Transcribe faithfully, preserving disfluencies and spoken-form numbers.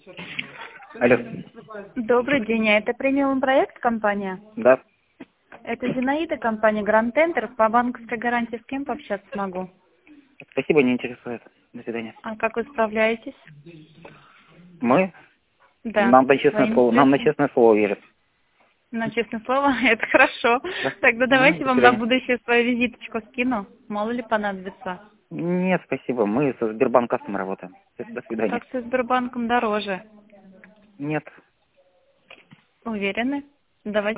Алло. Добрый день, а это премиум проект компания? Да. Это Зинаида, компания Grand Tender. По банковской гарантии с кем пообщаться могу? Спасибо, не интересует. До свидания. А как вы справляетесь? Мы? Да. Нам на честное Своими слово, нам на средствами? честное слово верят. На честное слово? Это хорошо. Да. Тогда Мгм, давайте до вам на свидания. будущее свою визиточку скину. Мало ли понадобится. Нет, спасибо. Мы со Сбербанк Кастом работаем. До свидания. Так со Сбербанком дороже. Нет. Уверены? Давайте.